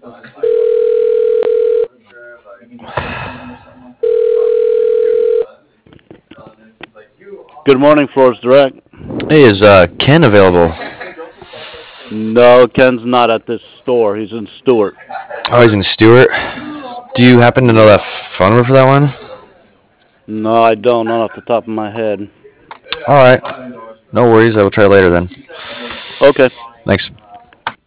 Good morning, Flores Direct. Hey, is Ken available? No, Ken's not at this store. He's in Stewart. Oh, he's in Stewart. Do you happen to know that phone number for that one? No, I don't. Not off the top of my head. All right. No worries. I will try later then. Okay. Thanks.